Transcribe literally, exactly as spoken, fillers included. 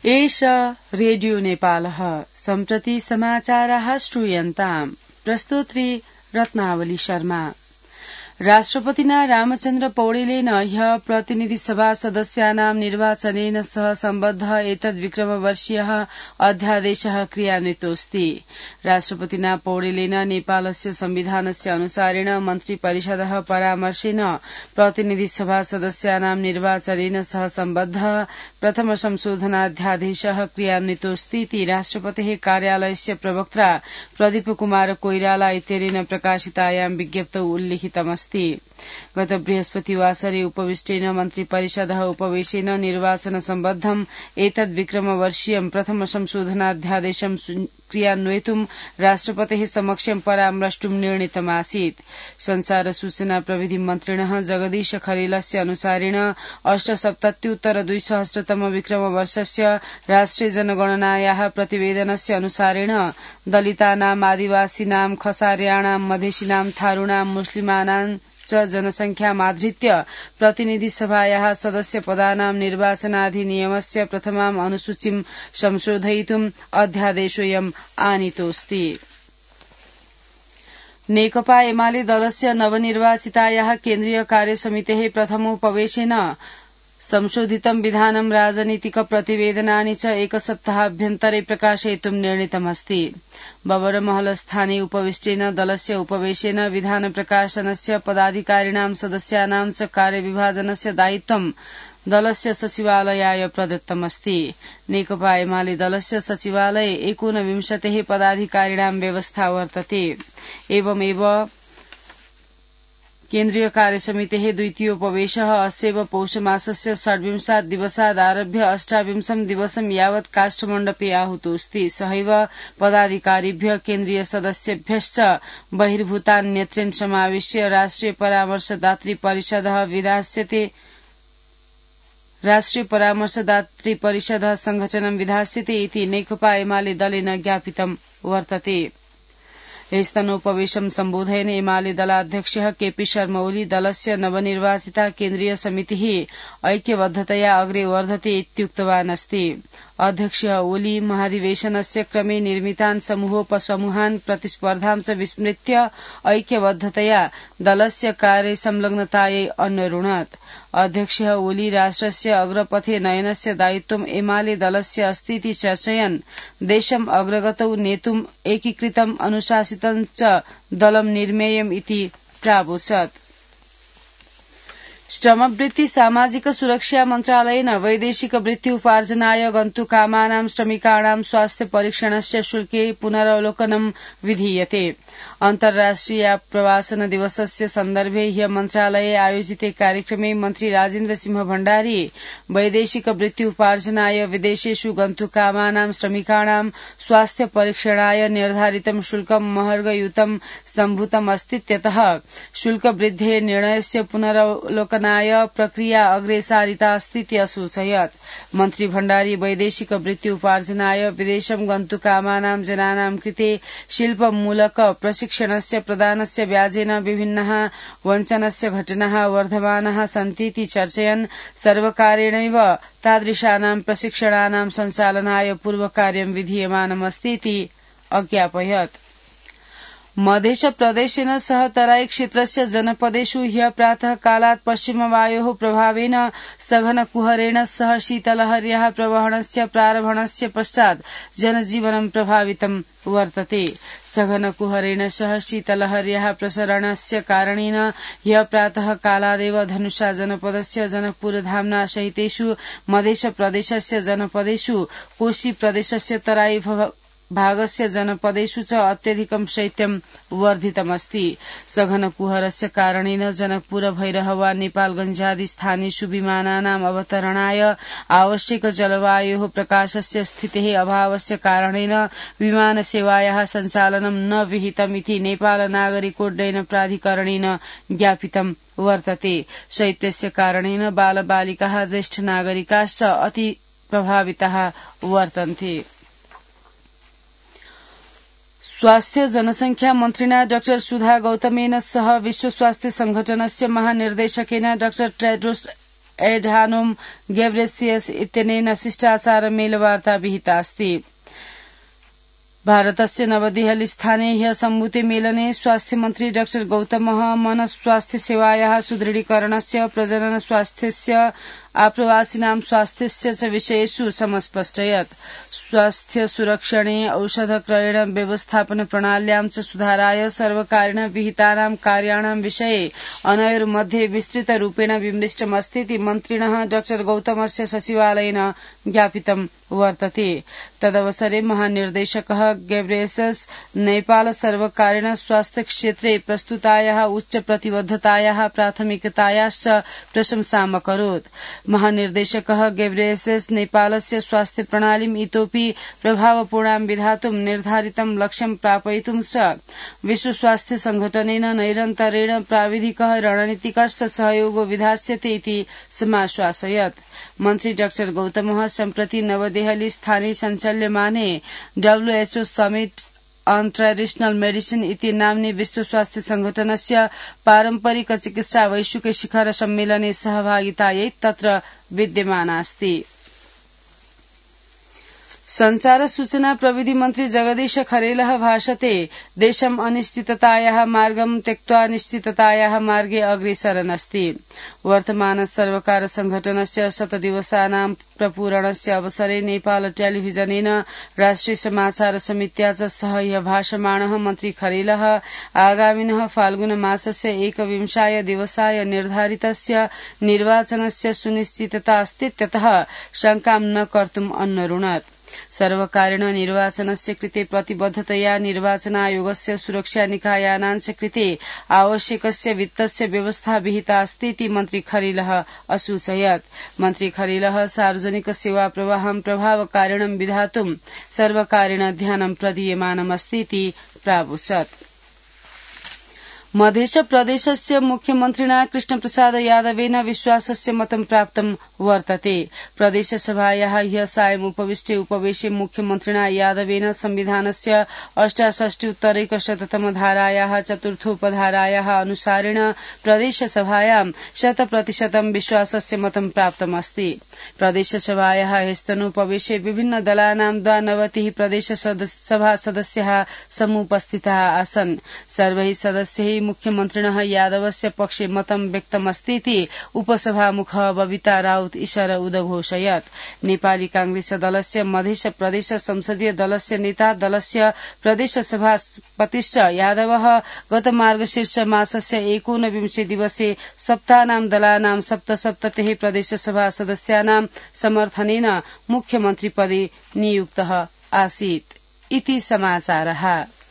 एष रेडियो नेपालः सम्प्रति समाचाराः श्रूयन्ताम् प्रस्तोत्री रत्नावली शर्मा। राष्ट्रपतिना रामचन्द्र पौडेलेन ह्यः प्रतिनिधि सभा सदस्यानां निर्वाचनेन सह सम्बद्ध एतद् विक्रमवर्षीयः अध्यादेशः क्रियान्वितोऽस्ति। राष्ट्रपतिना पौडेलेन नेपालस्य संविधानस्य अनुसारेण मन्त्री परिषदः परामर्शेन प्रतिनिधि सभा सदस्यानां निर्वाचनेन सह सम्बद्ध प्रथम संशोधनाध्यादेशः क्रियान्वितोऽस्ति इति राष्ट्रपतेः कार्यालयस्य प्रवक्ता प्रदीप कुमार कोइराला इत्यनेन प्रकाशितायां विज्ञप्तौ उल्लिखितमस्ति। गत बृहस्पतिवासरे उपविष्टेन मन्त्री परिषदः उपवेशेन निर्वाचन सम्बद्धम् एतद् विक्रमवर्षीयं प्रथम संशोधनाध्यादेशं क्रियान्वयितुं राष्ट्रपतेः समक्षं परामर्ष्टुं निर्णीतमासीत्। संचार सूचना प्रविधि मन्त्रिणः जगदीश खरेलस्य अनुसारेण अष्टसप्तत्युत्तर द्विसहस्रतम विक्रमवर्षस्य राष्ट्रिय जनगणनायाः प्रतिवेदनस्य अनुसारेण दलितानां आदिवासीनां खसार्याणां मधेसीनां थारूणां मुस्लिमानां च जनसंख्यामाधृत्य प्रतिनिधि सभायाः सदस्य पदानां निर्वाचनाधिनियमस्य प्रथमाम् अनुसूचीं संशोधयितुम् अध्यादेशोऽयम् आनीतोऽस्ति। नेकपा एमाले दलस्य नवनिर्वाचितायाः केन्द्रीय कार्यसमितेः प्रथमोपवेशेन संशोधितं विधानं राजनीतिक प्रतिवेदनानि च एकसप्ताहाभ्यन्तरे प्रकाशयितुं निर्णीतमस्ति। बबरमहल स्थाने उपविष्टेन दलस्य उपवेशेन विधान प्रकाशनस्य पदाधिकारिणां सदस्यानां च कार्यविभाजनस्य दायित्वं दलस्य सचिवालयाय प्रदत्तमस्ति। नेकपा एमाले दलस्य सचिवालये एकोनविंशतेः पदाधिकारिणां व्यवस्था वर्तते। एवमेव केन्द्रीय कार्यसमितेः द्वितीयोपवेशः अस्यैव पौषमासस्य षड्विंशात् दिवसादारभ्य अष्टाविंशं दिवसं यावत् काष्ठमण्डपे आहूतोऽस्ति। सहैव पदाधिकारिभ्यः केन्द्रीय सदस्येभ्यश्च बहिर्भूतान्यत्रेण समावेश्य राष्ट्रिय परामर्शदातृ परिषदः विधास्यते राष्ट्रिय परामर्शदातृ परिषदः संघटनं विधास्यते इति नेकपा एमाले दलेन ज्ञापितं वर्तते। एस्तनोपवेशं सम्बोधयन् एमाले दलाध्यक्षः केपी शर्मा ओली दलस्य नवनिर्वाचिता केन्द्रीय समितिः ऐक्यबद्धतया अग्रे वर्धते इत्युक्तवान् अस्ति। अध्यक्षः ओली महाधिवेशनस्य क्रमे निर्मितान् समूहोपसमूहान् प्रतिस्पर्धां च विस्मृत्य ऐक्यबद्धतया दलस्य कार्ये संलग्नतायै अन्वरुणत्। अध्यक्षः ओली राष्ट्रस्य अग्रपथे नयनस्य दायित्वम् एमाले दलस्य अस्ति इति चर्चयन् देशम् अग्रगतौ नेतुम् एकीकृतम् अनुशासितं च दलं निर्मेयम् इति प्रावोचत्। श्रमवृत्ति सामाजिक सुरक्षा मन्त्रालयेन वैदेशिक वृत्ति उपार्जनाय गन्तुकामानां श्रमिकाणां स्वास्थ्य परीक्षणस्य शुल्के पुनरवलोकनं विधीयते। अन्तर्राष्ट्रिय प्रवासन दिवसस्य सन्दर्भे ह्य मन्त्रालये आयोजिते कार्यक्रमे मन्त्री राजेन्द्र सिंह भण्डारी वैदेशिक वृत्ति उपार्जनाय विदेशेषु गन्तुकामानां श्रमिकाणां स्वास्थ्य परीक्षणाय निर्धारितं शुल्कं महर्गयुतं सम्भूतम् अस्तीत्यतः शुल्क वृद्धेः निर्णयस्य पुनरवलोकनाय प्रक्रिया अग्रेसारिता अस्तीति असूचयत्। मन्त्री भण्डारी वैदेशिक वृत्ति उपार्जनाय विदेशं गन्तुकामानां जनानां कृते शिल्पमूलक प्रशिक्षणस्य प्रदानस्य व्याजेन विभिन्नः वञ्चनस्य घटनाः वर्धमानाः सन्तीति चर्चयन् सर्वकारेणैव तादृशानां प्रशिक्षणानां सञ्चालनाय पूर्वकार्यं विधीयमानमस्ति इति अज्ञापयत्। मध्यप्रदेशेन सह तराई क्षेत्रस्य जनपदेषु ह्यः प्रातः कालात् पश्चिमवायोः प्रभावेन सघन कुहरेण सह शीतलहर्याः प्रवहणस्य प्रारम्भणस्य पश्चात् जनजीवनं प्रभावितं वर्तते। सघन कुहरेण सह शीतलहर्याः प्रसरणस्य कारणेन ह्यः प्रातः कालादेव धनुषा जनपदस्य जनकपुरधाम्ना सहितेषु मध्यप्रदेशस्य जनपदेषु कोशी प्रदेशस्य तराई भागस्य जनपदेषु च अत्यधिकं शैत्यं वर्धितमस्ति। सघन कुहरस्य कारणेन जनकपुर भैरहवा नेपालगञ्जादि स्थानेषु विमानानाम् अवतरणाय आवश्यक जलवायोः प्रकाशस्य स्थितेः अभावस्य कारणेन विमानसेवायाः सञ्चालनं न विहितमिति नेपाल नागरिकोड्डयन प्राधिकरणेन ज्ञापितं वर्तते। शैत्यस्य कारणेन बालबालिकाः ज्येष्ठ नागरिकाश्च अति प्रभाविताः वर्तन्ते। स्वास्थ्य जनसंख्या मन्त्रिणा डाक्टर सुधा गौतमेन सह विश्व स्वास्थ्य संघटनस्य महानिर्देशकेन डाक्टर टेड्रोस एडानोम गेब्रेसियस इत्यनेन शिष्टाचारमेलवार्ता विहिता अस्ति। भारतस्य नवदेहली स्थाने ह्य सम्भूते मेलने स्वास्थ्य मन्त्री डाक्टर गौतमः मनस्वास्थ्य सेवायाः सुदृढीकरणस्य प्रजनन स्वास्थ्यस्य आप्रवासिनां स्वास्थ्यस्य च विषयेषु समस्पष्टयत्। स्वास्थ्य सुरक्षणे औषधक्रयण व्यवस्थापन प्रणाल्यां च सुधाराय सर्वकारेण विहितानां कार्याणां विषये अनयोर्मध्ये विस्तृतरूपेण विमृष्टमस्तीति मन्त्रिणः डाक्टर गौतमस्य सचिवालयेन ज्ञापितं वर्तते। तदवसरे महानिर्देशकः गेब्रेयसस नेपाल सर्वकारेण स्वास्थ्य क्षेत्रे प्रस्तुतायाः उच्च प्रतिबद्धतायाः प्राथमिकतायाश्च प्रशंसाम् अकरोत्। महानिर्देशकः गेब्रेयसस नेपालस्य स्वास्थ्य प्रणालीम् इतोपि प्रभावपूर्णां विधातुं निर्धारितं लक्ष्यं प्रापयितुं च विश्व स्वास्थ्य संघटनेन नैरन्तरेण प्राविधिकः रणनीतिकश्च सहयोगो विधास्यते इति समाश्वासयत्। मन्त्री डाक्टर गौतमः सम्प्रति नवदेहली स्थाने सञ्चाल्यमाने WHO summit on traditional medicine इति नाम्नि विश्व स्वास्थ्य संघटनस्य पारम्परिक चिकित्सा वैश्विक शिखर सम्मेलने सहभागितायै तत्र विद्यमाना अस्ति। संचार सूचना प्रविधि मन्त्री जगदीश खरेलः भाषते देशम् अनिश्चिततायाः मार्गं त्यक्त्वा निश्चिततायाः मार्गे अग्रेसरन् अस्ति। वर्तमान सर्वकार संघटनस्य शतदिवसानां प्रपूरणस्य अवसरे नेपाल टेलिभिजनेन राष्ट्रिय समाचार समित्या च सह ह्य भाषमाणः मन्त्री खरेलः आगामिनः फाल्गुन मासस्य एकविंशाय दिवसाय निर्धारितस्य निर्वाचनस्य सुनिश्चितता अस्तीत्यतः शङ्कां न कर्तुम् अन्नरुणत्। सर्वकारेण निर्वाचनस्य कृते प्रतिबद्धतया निर्वाचनायोगस्य सुरक्षा निकायानाञ्च कृते आवश्यकस्य वित्तस्य व्यवस्था विहिता अस्तीति मन्त्री खरेलः असूचयत्। मन्त्री खरेलः सार्वजनिक सेवा प्रवाहं प्रभावकारेण विधातुं सर्वकारेण ध्यानं प्रदीयमानमस्तीति प्रावोचत्। मध्य प्रदेशस्य मुख्यमन्त्रिणा कृष्णप्रसाद यादवेन विश्वासस्य मतं प्राप्तं वर्तते। प्रदेशसभायाः ह्य सायं उपविष्टे उपवेशे मुख्यमन्त्रिणा यादवेन संविधानस्य अष्टाषष्टि-उत्तरैकशततम धारायाः चतुर्थोपधारायाः अनुसारेण प्रदेशसभायां शतप्रतिशतं विश्वासस्य मतं प्राप्तमस्ति। प्रदेशसभायाः ह्यस्तनोपवेशे विभिन्न दलानां द्वानवतिः प्रदेशसभा सदस्याः समुपस्थिताः आसन्। सर्वैः सदस्यैः मुख्यमन्त्रिणः यादवस्य पक्षे मतं व्यक्तमस्तीति उपसभामुखः बबिता राउत ईशर उदघोषयत्। नेपाली कांग्रेस दलस्य मध्य प्रदेश संसदीय दलस्य नेता दलस्य प्रदेश सभापतिश्च यादवः गत मार्गशीर्ष मासस्य एकोनविंशे दिवसे सप्तानां दलानां सप्तसप्ततिः प्रदेशसभा सदस्यानां समर्थनेन मुख्यमन्त्रिपदे नियुक्तः आसीत् इति समाचारः।